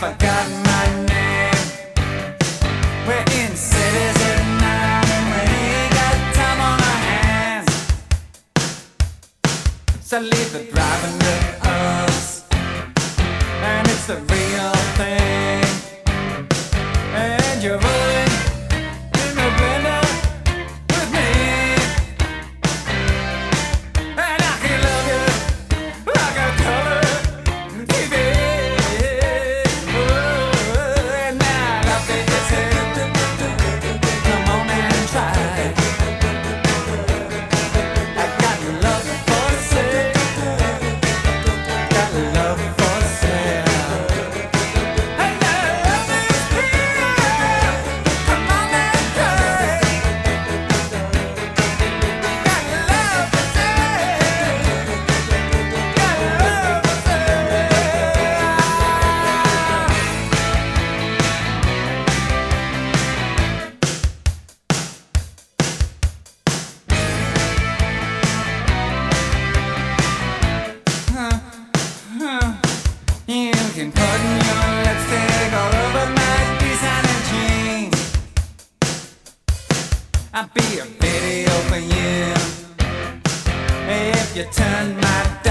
forgotten my name. We're in cities at night and we ain't got time on our hands. So leave the driving to us, and it's the real thing. And you're rolling in the blender with me, and I can love you like a color TV. Oh, and now love it, just come on and try. I got love for sale, got love for sale. And now love is here, come on and try. Got love for sale, got love for sale. You can put your lipstick all over my designer jeans. I'll be a video for you if you turn my